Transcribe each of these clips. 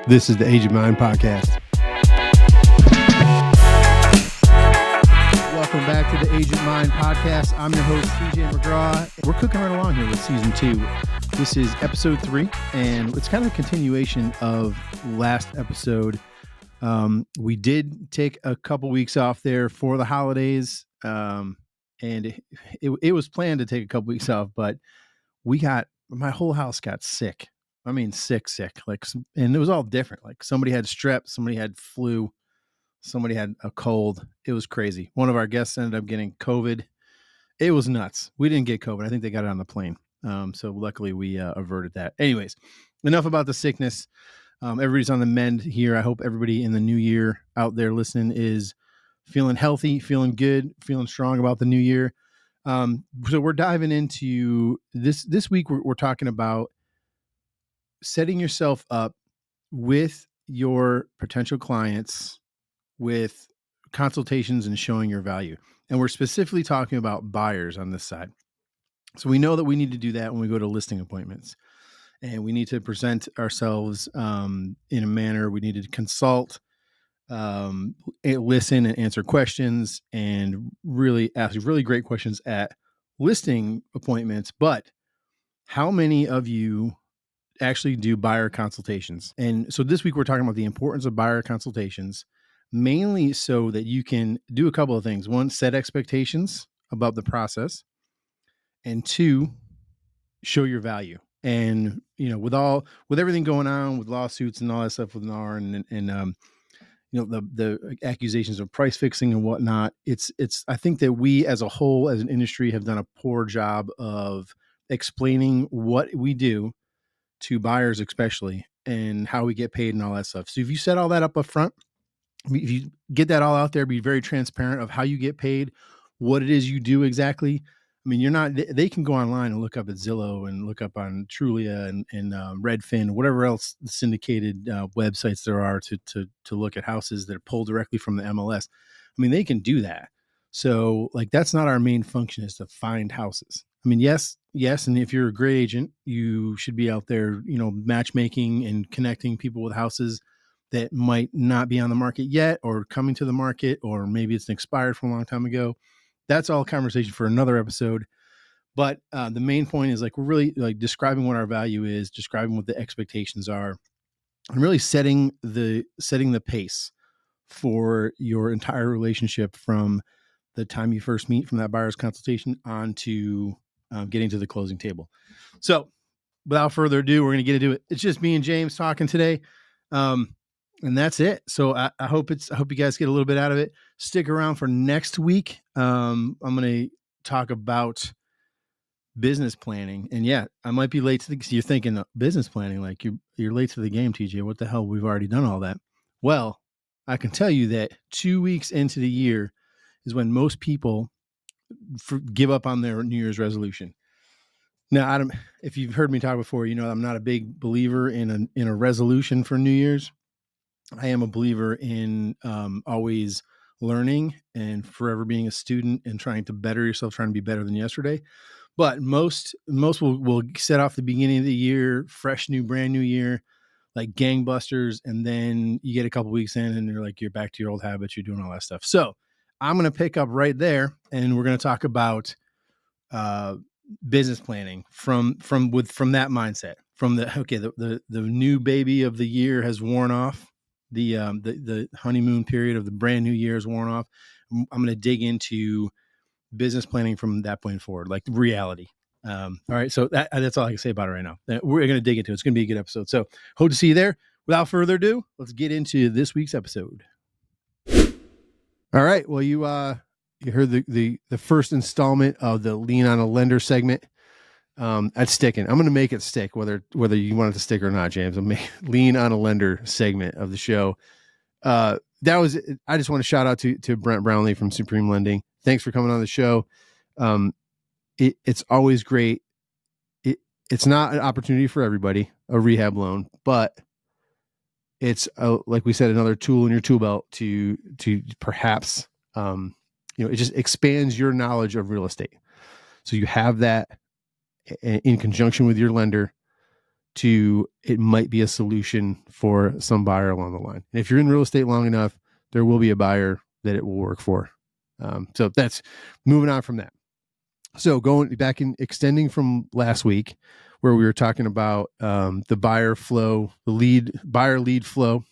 This is the Agent Mind Podcast. Welcome back to the Agent Mind Podcast. I'm your host, TJ McGraw. We're cooking right along here with season 2. This is episode 3, and it's kind of a continuation of last episode. We did take a couple weeks off there for the holidays, and it was planned to take a couple weeks off, but my whole house got sick. I mean, sick, and it was all different. Like somebody had strep, somebody had flu, somebody had a cold. It was crazy. One of our guests ended up getting COVID. It was nuts. We didn't get COVID. I think they got it on the plane. So luckily we averted that. Anyways, enough about the sickness. Everybody's on the mend here. I hope everybody in the new year out there listening is feeling healthy, feeling good, feeling strong about the new year. So we're diving into this week. We're talking about setting yourself up with your potential clients with consultations and showing your value. And we're specifically talking about buyers on this side. So we know that we need to do that when we go to listing appointments, and we need to present ourselves in a manner. We need to consult, listen and answer questions, and really ask really great questions at listing appointments. But how many of you actually do buyer consultations? And so this week we're talking about the importance of buyer consultations, mainly so that you can do a couple of things. One, set expectations about the process, and two, show your value. And with everything going on with lawsuits and all that stuff with NAR and the accusations of price fixing and whatnot, it's I think that we as a whole, as an industry, have done a poor job of explaining what we do to buyers, especially, and how we get paid and all that stuff. So if you set all that up front, if you get that all out there, be very transparent of how you get paid, what it is you do exactly. I mean, they can go online and look up at Zillow and look up on Trulia and Redfin, whatever else syndicated websites there are to look at houses that are pulled directly from the MLS. I mean, they can do that. So that's not our main function, is to find houses. I mean, yes. And if you're a great agent, you should be out there, matchmaking and connecting people with houses that might not be on the market yet, or coming to the market, or maybe it's expired from a long time ago. That's all conversation for another episode. But the main point is we're really describing what our value is, describing what the expectations are, and really setting the pace for your entire relationship from the time you first meet, from that buyer's consultation, on to getting to the closing table. So without further ado, we're going to get into it. It's just me and James talking today. And that's it. So I hope you guys get a little bit out of it. Stick around for next week. I'm going to talk about business planning. And yeah, I might be late to you're thinking business planning, you're late to the game, TJ. What the hell? We've already done all that. Well, I can tell you that 2 weeks into the year is when most people give up on their New Year's resolution. Now, if you've heard me talk before, I'm not a big believer in a resolution for New Year's. I am a believer in always learning and forever being a student and trying to better yourself, trying to be better than yesterday. But most will set off the beginning of the year, brand new year, like gangbusters. And then you get a couple weeks in and you're back to your old habits. You're doing all that stuff. So I'm going to pick up right there, and we're going to talk about business planning from that mindset, from the new baby of the year has worn off. The honeymoon period of the brand new year is worn off. I'm going to dig into business planning from that point forward, like reality. All right. So that's all I can say about it right now. We're going to dig into it. It's going to be a good episode. So hope to see you there. Without further ado, let's get into this week's episode. All right. Well, you heard the first installment of the Lean on a Lender segment. That's sticking. I'm going to make it stick, whether you want it to stick or not, James. I'll make Lean on a Lender segment of the show. I just want to shout out to Brent Brownlee from Supreme Lending. Thanks for coming on the show. It's always great. It's not an opportunity for everybody, a rehab loan, but it's like we said, another tool in your tool belt to perhaps, it just expands your knowledge of real estate. So you have that in conjunction with your lender it might be a solution for some buyer along the line. And if you're in real estate long enough, there will be a buyer that it will work for. So that's moving on from that. So going back in extending from last week, where we were talking about the buyer flow, the buyer lead flow,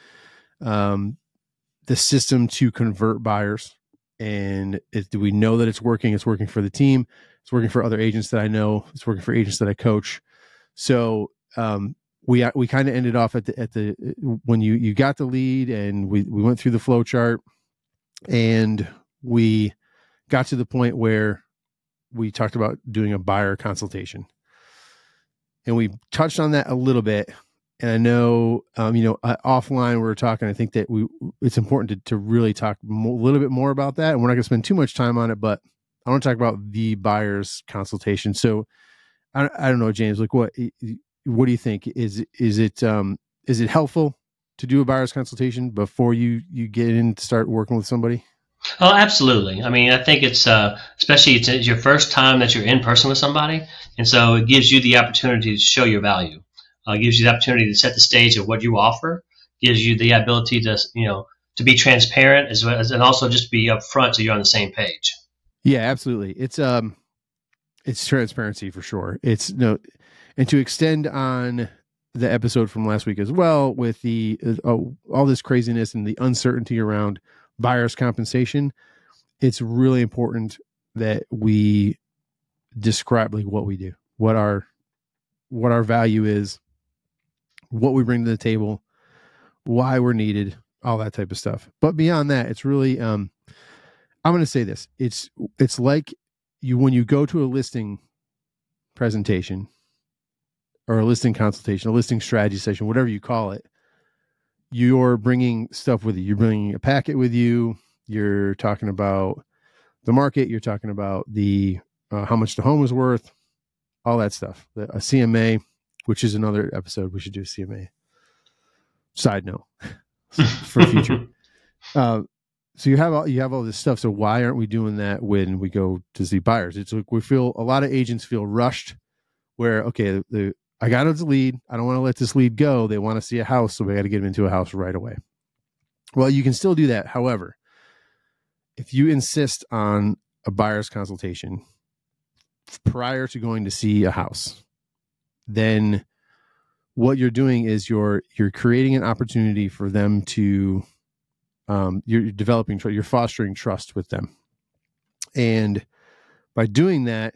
the system to convert buyers. And do we know that it's working? It's working for the team. It's working for other agents that I know. It's working for agents that I coach. So we kind of ended off at the when you got the lead, and we went through the flow chart, and we got to the point where we talked about doing a buyer consultation, and we touched on that a little bit. And I know, offline we were talking. I think that it's important to really talk a little bit more about that, and we're not going to spend too much time on it. But I want to talk about the buyer's consultation. So I don't know, James. Like, what do you think? Is it helpful to do a buyer's consultation before you get in to start working with somebody? Oh, absolutely. I mean, I think it's especially it's your first time that you're in person with somebody, and so it gives you the opportunity to show your value. Gives you the opportunity to set the stage of what you offer. Gives you the ability to to be transparent as well as, and also just be upfront so you're on the same page. Yeah, absolutely. It's transparency for sure. It's no, and to extend on the episode from last week as well, with the all this craziness and the uncertainty around buyer's compensation, it's really important that we describe like what we do, what our value is, what we bring to the table, why we're needed, all that type of stuff. But beyond that, it's really I'm going to say this. It's like when you go to a listing presentation or a listing consultation, a listing strategy session, whatever you call it, you're bringing stuff with you. You're bringing a packet with you. You're talking about the market. You're talking about the how much the home is worth, all that stuff. A CMA, which is another episode. We should do a CMA. Side note for future. So you have all this stuff. So why aren't we doing that when we go to see buyers? It's like a lot of agents feel rushed. Where okay, I got this lead. I don't want to let this lead go. They want to see a house, so we got to get them into a house right away. Well, you can still do that. However, if you insist on a buyer's consultation prior to going to see a house, then what you're doing is you're creating an opportunity for them to you're fostering trust with them. And by doing that,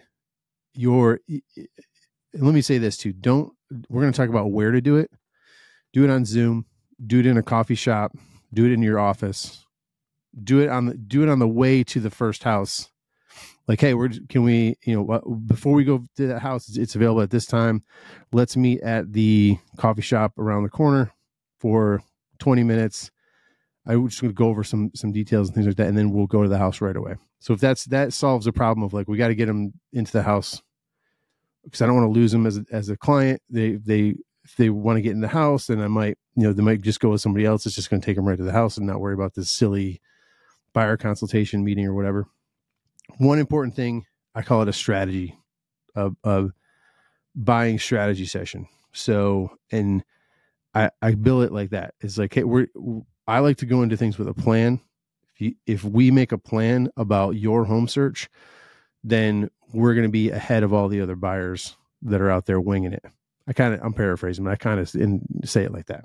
let me say this too. We're going to talk about where to do it. Do it on Zoom, do it in a coffee shop, do it in your office, do it on the way to the first house. Like, hey, before we go to that house, it's available at this time. Let's meet at the coffee shop around the corner for 20 minutes. I was just going to go over some details and things like that, and then we'll go to the house right away. So if that solves a problem of like, we got to get them into the house because I don't want to lose them as a client. If they want to get in the house, then I might, they might just go with somebody else. It's just going to take them right to the house and not worry about this silly buyer consultation meeting or whatever. One important thing, I call it a strategy, a buying strategy session. So, and I bill it like that. It's like, hey, I like to go into things with a plan. If we make a plan about your home search, then we're going to be ahead of all the other buyers that are out there winging it. I'm paraphrasing, but I kind of say it like that.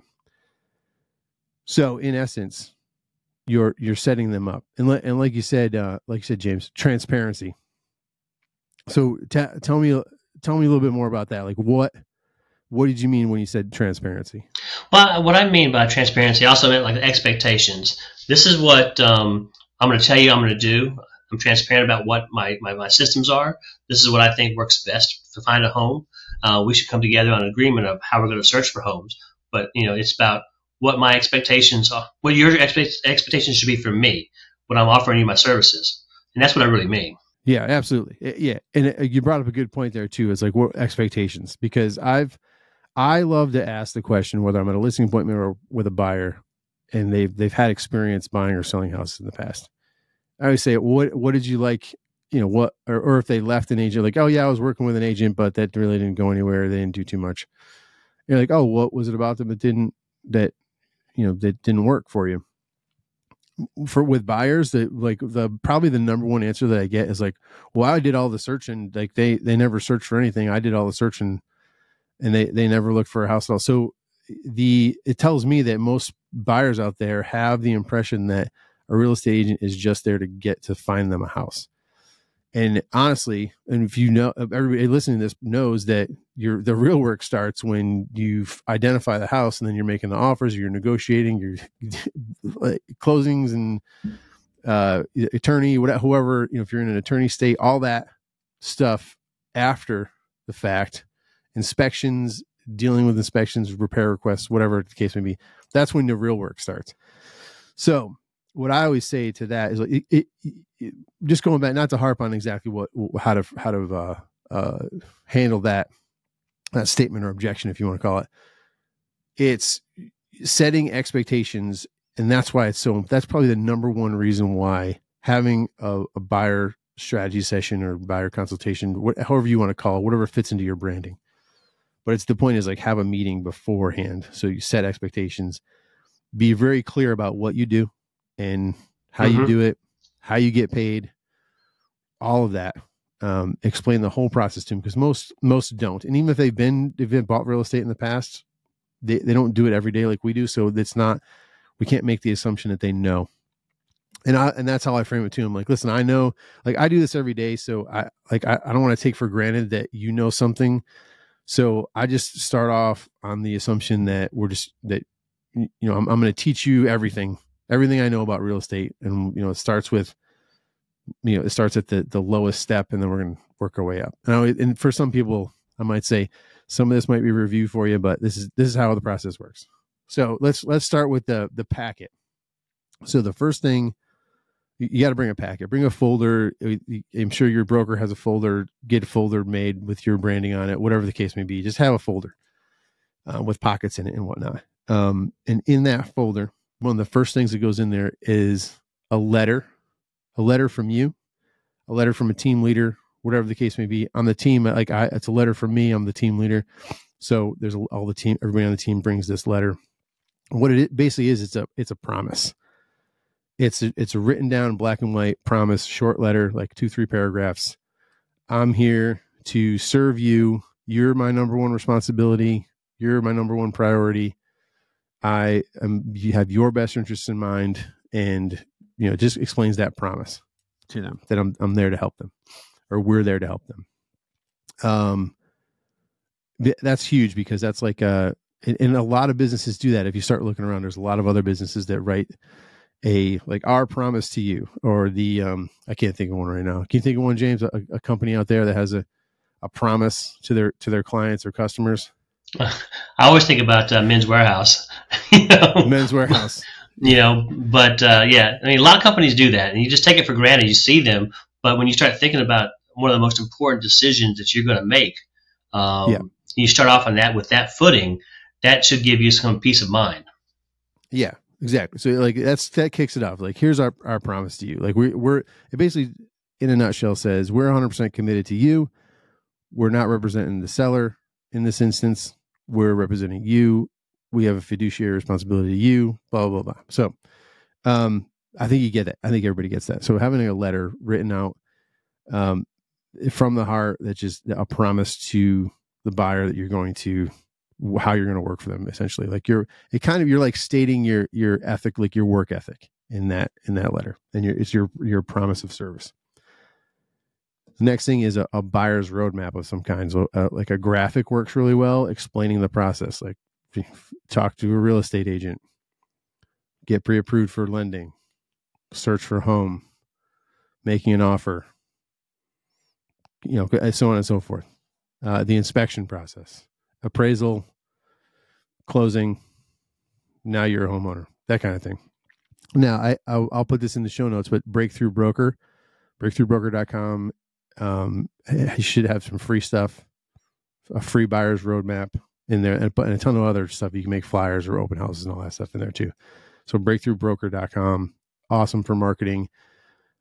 So in essence, you're setting them up, and like you said, James, transparency. So tell me a little bit more about that. Like what did you mean when you said transparency? Well, what I mean by transparency, I also meant like expectations. This is what I'm going to tell you I'm going to do. I'm transparent about what my systems are. This is what I think works best to find a home. We should come together on an agreement of how we're going to search for homes. But, it's about what my expectations are, what your expectations should be for me, when I'm offering you my services. And that's what I really mean. Yeah, absolutely. Yeah. And you brought up a good point there too. It's like, what expectations? Because I love to ask the question whether I'm at a listing appointment or with a buyer and they've had experience buying or selling houses in the past. I always say, what did you like? Or if they left an agent, like, oh yeah, I was working with an agent, but that really didn't go anywhere. They didn't do too much. You're like, oh, what was it about them that didn't work for you? With buyers, that like probably the number one answer that I get is like, well, I did all the searching. Like they never searched for anything. I did all the searching, and they never looked for a house at all. So it tells me that most buyers out there have the impression that a real estate agent is just there to get to find them a house. And honestly, and if everybody listening to this knows that the real work starts when you identify the house, and then you're making the offers, you're negotiating, your closings, and attorney, whoever, if you're in an attorney state, all that stuff after the fact, inspections, dealing with inspections, repair requests, whatever the case may be. That's when the real work starts. So what I always say to that is like, just going back, not to harp on exactly how to handle that statement or objection, if you want to call it. It's setting expectations, and that's probably the number one reason why having a buyer strategy session or buyer consultation, however you want to call it, whatever fits into your branding. But the point is like, have a meeting beforehand. So you set expectations, be very clear about what you do and how you do it, how you get paid, all of that. Explain the whole process to them, because most don't. And even if they've bought real estate in the past, they don't do it every day like we do. So we can't make the assumption that they know. And that's how I frame it to them. Like, listen, I know, like I do this every day. So I don't want to take for granted that you know something. So I just start off on the assumption that I'm going to teach you everything I know about real estate. And, it starts at the lowest step, and then we're going to work our way up. And for some people, I might say some of this might be review for you, but this is how the process works. So let's start with the packet. So the first thing, you got to bring a packet, bring a folder. I'm sure your broker has a folder. Get a folder made with your branding on it, whatever the case may be. Just have a folder with pockets in it and whatnot. And in that folder, one of the first things that goes in there is a letter from you, a letter from a team leader, whatever the case may be. On the team, it's a letter from me. I'm the team leader. So there's all the team, everybody on the team brings this letter. What it basically is, it's a promise. It's a written down black and white promise, short letter, like 2-3 paragraphs. I'm here to serve you. You're my number one responsibility. You're my number one priority. You have your best interests in mind, and it just explains that promise to them, that I'm there to help them, or we're there to help them. That's huge, because that's like and a lot of businesses do that. If you start looking around, there's a lot of other businesses that write our promise to you, or I can't think of one right now. Can you think of one, James? A company out there that has a promise to their clients or customers? I always think about Men's Warehouse. Men's Warehouse. But yeah, I mean, a lot of companies do that, and you just take it for granted. You see them, but when you start thinking about one of the most important decisions that you're going to make, you start off on that with that footing. That should give you some peace of mind. Yeah, exactly. So like that kicks it off. Like, here's our promise to you. Like it basically, in a nutshell, says we're 100% committed to you. We're not representing the seller in this instance. We're representing you. We have a fiduciary responsibility to you, blah, blah, blah. So I think you get that. I think everybody gets that. So having a letter written out from the heart, that's just a promise to the buyer that how you're going to work for them, essentially. Like you're like stating your ethic, like your work ethic in that letter. And it's your promise of service. The next thing is a buyer's roadmap of some kind. So like a graphic works really well, explaining the process. Like, talk to a real estate agent, get pre-approved for lending, search for a home, making an offer, so on and so forth. The inspection process, appraisal, closing. Now you're a homeowner, that kind of thing. Now I'll put this in the show notes, but breakthroughbroker.com. You should have some free stuff, a free buyer's roadmap in there, and a ton of other stuff. You can make flyers or open houses and all that stuff in there too. So breakthroughbroker.com, awesome for marketing.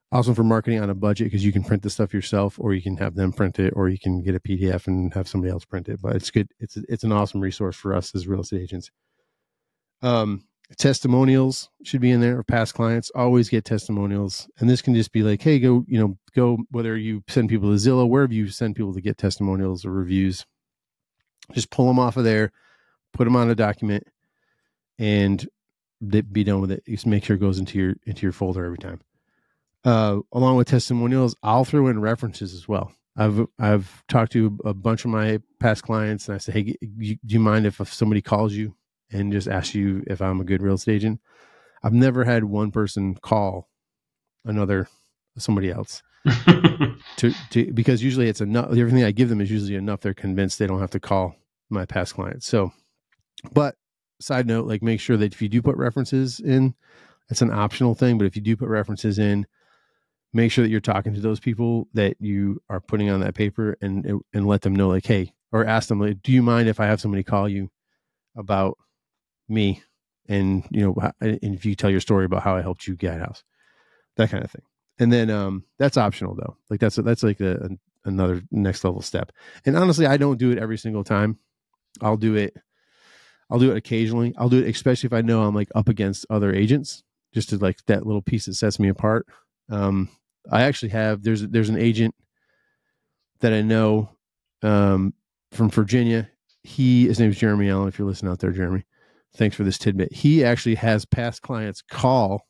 Awesome for marketing on a budget because you can print the stuff yourself, or you can have them print it, or you can get a PDF and have somebody else print it. But it's good. It's an awesome resource for us as real estate agents. Testimonials should be in there of past clients. Always get testimonials. And this can just be like, hey, go, whether you send people to Zillow, wherever you send people to get testimonials or reviews, just pull them off of there, put them on a document, and be done with it. Just make sure it goes into your folder every time. Along with testimonials, I'll throw in references as well. I've talked to a bunch of my past clients, and I say, hey, do you mind if somebody calls you and just asks you if I'm a good real estate agent? I've never had one person call somebody else because usually it's enough. Everything I give them is usually enough. They're convinced they don't have to call my past clients. So, but side note, like, make sure that if you do put references in, it's an optional thing, but if you do put references in, make sure that you're talking to those people that you are putting on that paper and let them know, like, hey, or ask them, like, do you mind if I have somebody call you about me? And, and if you tell your story about how I helped you get a house, that kind of thing. And then that's optional though. Like that's like another next level step. And honestly, I don't do it every single time. I'll do it occasionally. I'll do it, especially if I know I'm like up against other agents, just to like that little piece that sets me apart. I actually have, there's an agent that I know, from Virginia. His name is Jeremy Allen. If you're listening out there, Jeremy, thanks for this tidbit. He actually has past clients call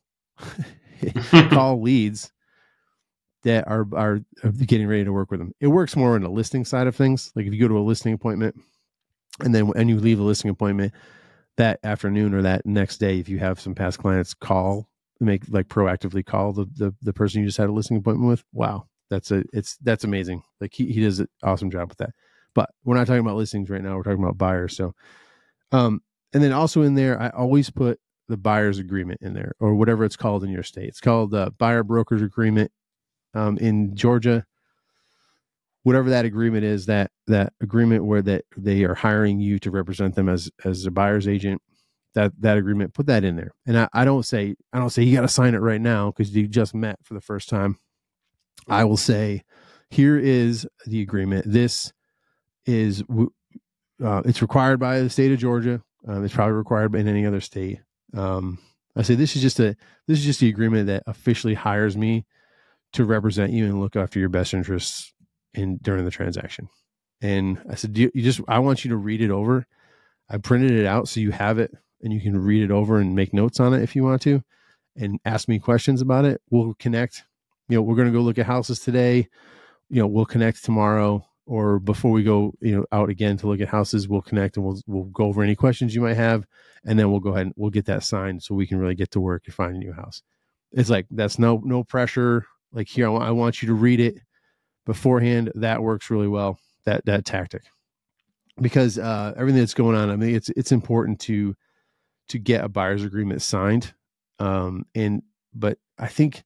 leads that are getting ready to work with him. It works more on the listing side of things. Like if you go to a listing appointment and you leave a listing appointment that afternoon or that next day, if you have some past clients proactively call the person you just had a listing appointment with. Wow. That's amazing. Like he does an awesome job with that, but we're not talking about listings right now. We're talking about buyers. So, and then also in there, I always put the buyer's agreement in there, or whatever it's called in your state. It's called the buyer broker's agreement. In Georgia, whatever that agreement is, that agreement where that they are hiring you to represent them as a buyer's agent, that agreement, put that in there. And I don't say you got to sign it right now because you just met for the first time. I will say, here is the agreement. This is it's required by the state of Georgia. It's probably required in any other state. I say this is just the agreement that officially hires me to represent you and look after your best interests during the transaction. And I said, I want you to read it over. I printed it out so you have it and you can read it over and make notes on it if you want to, and ask me questions about it. We'll connect. We're going to go look at houses today. We'll connect tomorrow, or before we go, out again to look at houses, we'll connect and we'll go over any questions you might have. And then we'll go ahead and we'll get that signed so we can really get to work and find a new house. It's like, that's no pressure. Like, here, I want you to read it beforehand. That works really well, that tactic, because everything that's going on, I mean, it's important to get a buyer's agreement signed. But I think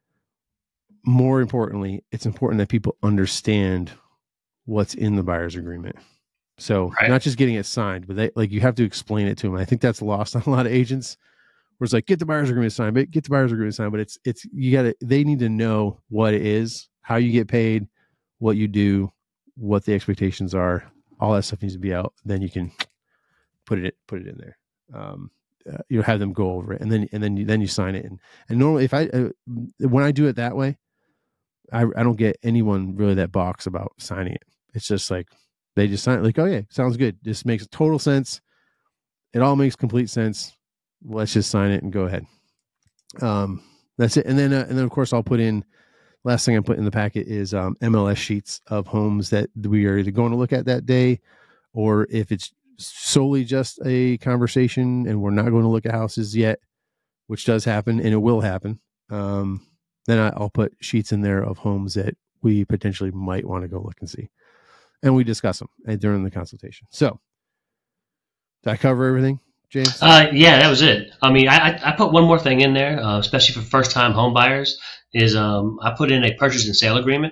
more importantly, it's important that people understand what's in the buyer's agreement. So right. Not just getting it signed, but you have to explain it to them. I think that's lost on a lot of agents, where it's like, get the buyer's agreement signed, but they need to know what it is, how you get paid, what you do, what the expectations are. All that stuff needs to be out. Then you can put it in there. Have them go over it, and then you sign it. And normally, when I do it that way, I don't get anyone really that balks about signing it. It's just like, they just sign it like, oh yeah, sounds good. This makes total sense. It all makes complete sense. Let's just sign it and go ahead. That's it. And then of course, I'll put in, last thing I put in the packet is MLS sheets of homes that we are either going to look at that day, or if it's solely just a conversation and we're not going to look at houses yet, which does happen and it will happen. Then I'll put sheets in there of homes that we potentially might want to go look and see. And we discuss them during the consultation. So did I cover everything, James? Yeah, that was it. I mean, I put one more thing in there, especially for first-time home buyers, is I put in a purchase and sale agreement,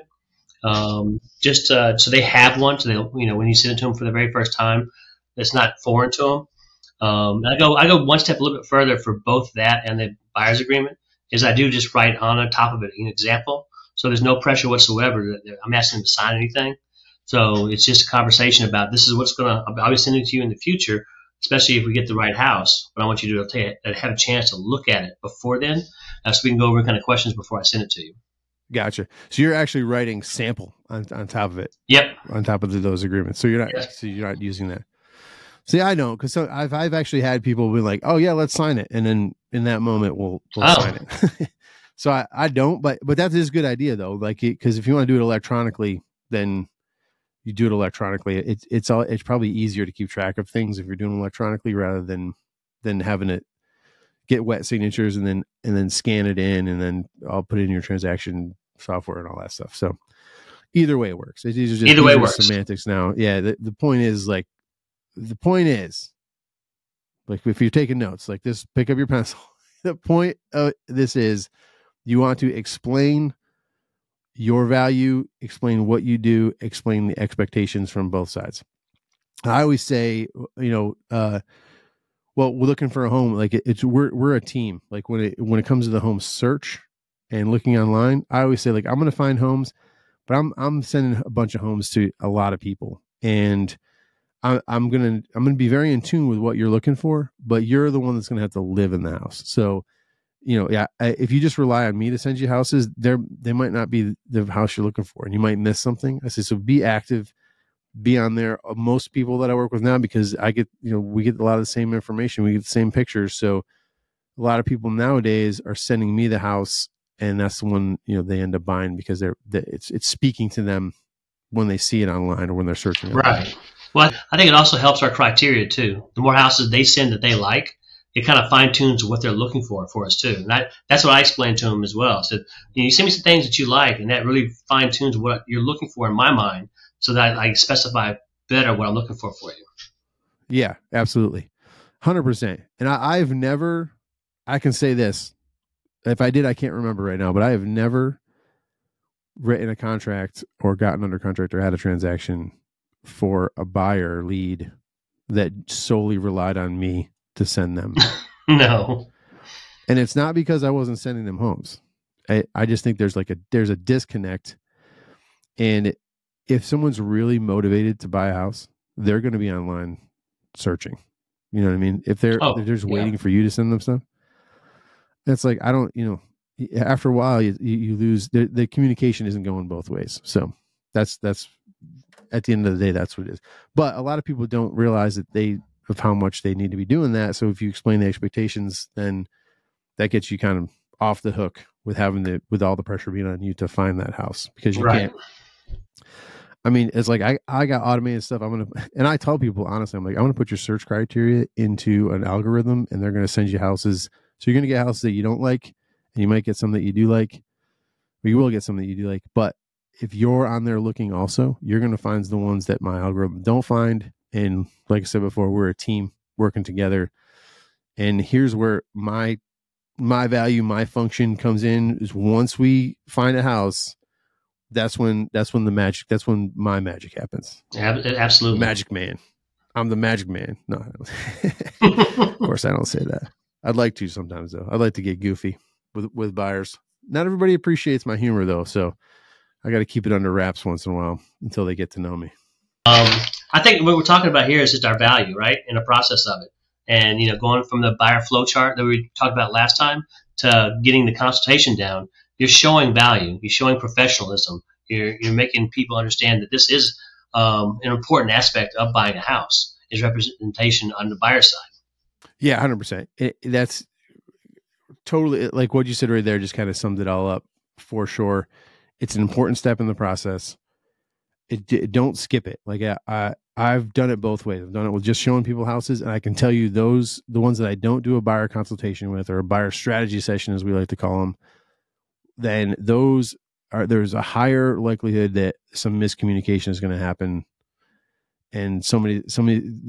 just so they have one. So they, when you send it to them for the very first time, it's not foreign to them. I go one step a little bit further for both that and the buyer's agreement. is I do just write on the top of it an example. So there's no pressure whatsoever that I'm asking them to sign anything. So it's just a conversation about this is what's going to, I'll be sending it to you in the future, especially if we get the right house. But I want you to have a chance to look at it before then, so we can go over kind of questions before I send it to you. Gotcha. So you're actually writing sample on top of it. Yep. On top of those agreements. So you're not using that. See, I don't, because I've actually had people be like, "Oh yeah, let's sign it," and then in that moment we'll sign it. So I don't, but that is a good idea though. Like, because if you want to do it electronically, then you do it electronically. It's probably easier to keep track of things if you're doing electronically rather than having it get wet signatures and then scan it in and then I'll put it in your transaction software and all that stuff. So either way it works. These are just semantics now. Yeah. The point is like if you're taking notes like this, pick up your pencil. The point of this is you want to explain your value, explain what you do, explain the expectations from both sides. I always say, well, we're looking for a home. Like we're a team. Like when it comes to the home search and looking online, I always say like, I'm going to find homes, but I'm sending a bunch of homes to a lot of people, and I'm going to be very in tune with what you're looking for, but you're the one that's going to have to live in the house. So, if you just rely on me to send you houses, they might not be the house you're looking for, and you might miss something. I say, so be active, be on there. Most people that I work with now, because I get, we get a lot of the same information, we get the same pictures. So a lot of people nowadays are sending me the house, and that's the one, they end up buying because it's speaking to them when they see it online or when they're searching it. Right. Well, I think it also helps our criteria too. The more houses they send that they like, it kind of fine tunes what they're looking for us too. And that's what I explained to them as well. So you send me some things that you like, and that really fine tunes what you're looking for in my mind, so that I specify better what I'm looking for you. Yeah, absolutely. 100%. And I've never, I can say this, if I did, I can't remember right now, but I have never written a contract or gotten under contract or had a transaction for a buyer lead that solely relied on me to send them. No. And it's not because I wasn't sending them homes. I just think there's a disconnect. And if someone's really motivated to buy a house, they're going to be online searching. You know what I mean? If they're just waiting for you to send them stuff, it's like, I don't, after a while you lose the communication isn't going both ways. So that's at the end of the day, that's what it is. But a lot of people don't realize of how much they need to be doing that. So if you explain the expectations, then that gets you kind of off the hook with with all the pressure being on you to find that house, because you can't. I mean, it's like I got automated stuff. And I tell people honestly, I'm like, I'm going to put your search criteria into an algorithm, and they're going to send you houses. So you're going to get houses that you don't like, and you might get some that you do like, or you will get some that you do like. But if you're on there looking also, you're going to find the ones that my algorithm don't find. And like I said before, we're a team working together. And here's where my value, my function comes in, is once we find a house, that's when my magic happens. Absolutely. Magic man. I'm the magic man. No, of course I don't say that. I'd like to sometimes though. I'd like to get goofy with buyers. Not everybody appreciates my humor though, so I got to keep it under wraps once in a while until they get to know me. I think what we're talking about here is just our value, right, in the process of it. And, going from the buyer flow chart that we talked about last time to getting the consultation down, you're showing value. You're showing professionalism. You're making people understand that this is an important aspect of buying a house, is representation on the buyer side. Yeah, 100%. That's totally, like what you said right there, just kind of summed it all up for sure. It's an important step in the process. Don't skip it. Like I've done it both ways. I've done it with just showing people houses, and I can tell you the ones that I don't do a buyer consultation with, or a buyer strategy session, as we like to call them, then there's a higher likelihood that some miscommunication is going to happen, and somebody's going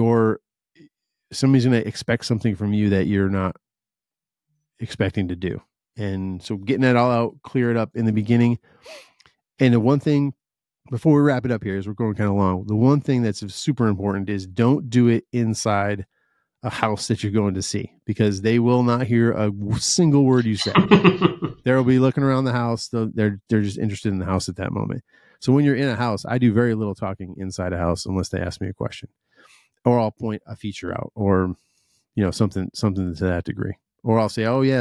to expect something from you that you're not expecting to do. And so getting that all out, clear it up in the beginning. And the one thing, before we wrap it up here, as we're going kind of long, the one thing that's super important is don't do it inside a house that you're going to see, because they will not hear a single word you say. They'll be looking around the house. They're just interested in the house at that moment. So when you're in a house, I do very little talking inside a house unless they ask me a question, or I'll point a feature out, or something to that degree, or I'll say, oh yeah,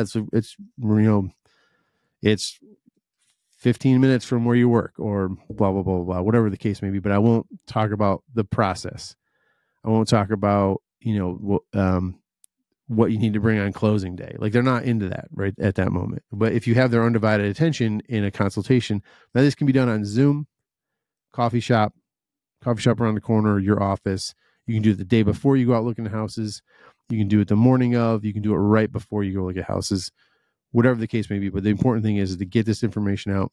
it's 15 minutes from where you work, or blah blah blah blah, whatever the case may be. But I won't talk about the process. I won't talk about what you need to bring on closing day. Like, they're not into that right at that moment. But if you have their undivided attention in a consultation, now this can be done on Zoom, coffee shop around the corner, your office. You can do it the day before you go out looking at houses. You can do it the morning of. You can do it right before you go look at houses, whatever the case may be. But the important thing is to get this information out,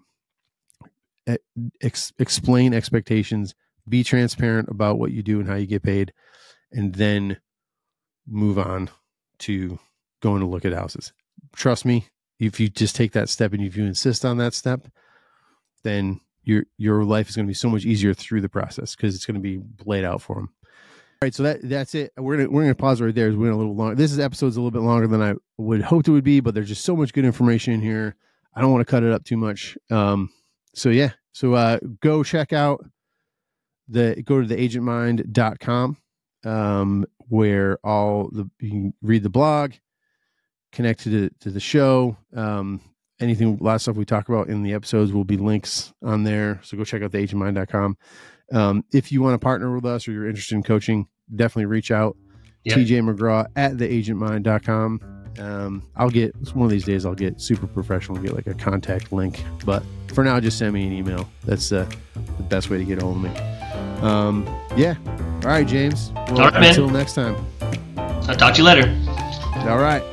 explain expectations, be transparent about what you do and how you get paid, and then move on to going to look at houses. Trust me, if you just take that step and if you insist on that step, then your life is going to be so much easier through the process, because it's going to be laid out for them. All right, so that's it. We're gonna pause right there. We're a little long. This episode's a little bit longer than I would hoped it would be, but there's just so much good information in here. I don't want to cut it up too much. So go check out go to theagentmind.com, where you can read the blog, connect to the show. Anything, a lot of stuff we talk about in the episodes will be links on there. So go check out theagentmind.com. If you want to partner with us or you're interested in coaching, definitely reach out. Yep. TJ McGraw at theagentmind.com. I'll get, one of these days, I'll get super professional and get like a contact link. But for now, just send me an email. That's the best way to get a hold of me. Yeah. All right, James. Well, all right, until next time. I'll talk to you later. All right.